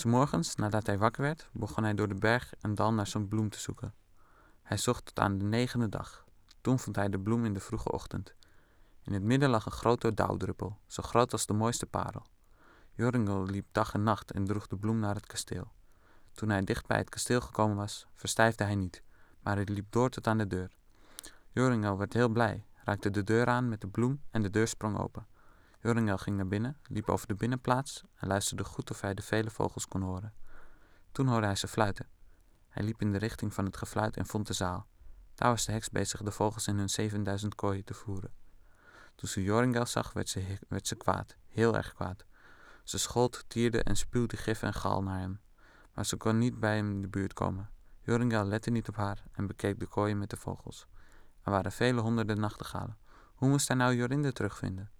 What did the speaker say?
'S nadat hij wakker werd, begon hij door de berg en dal naar zo'n bloem te zoeken. Hij zocht tot aan de 9e dag. Toen vond hij de bloem in de vroege ochtend. In het midden lag een grote dauwdruppel, zo groot als de mooiste parel. Joringel liep dag en nacht en droeg de bloem naar het kasteel. Toen hij dicht bij het kasteel gekomen was, verstijfde hij niet, maar hij liep door tot aan de deur. Joringel werd heel blij, raakte de deur aan met de bloem en de deur sprong open. Joringel ging naar binnen, liep over de binnenplaats en luisterde goed of hij de vele vogels kon horen. Toen hoorde hij ze fluiten. Hij liep in de richting van het gefluit en vond de zaal. Daar was de heks bezig de vogels in hun 7000 kooien te voeren. Toen ze Joringel zag, werd ze kwaad, heel erg kwaad. Ze schold, tierde en spuwde gif en gal naar hem, maar ze kon niet bij hem in de buurt komen. Joringel lette niet op haar en bekeek de kooien met de vogels. Er waren vele honderden nachtegalen. Hoe moest hij nou Jorinde terugvinden?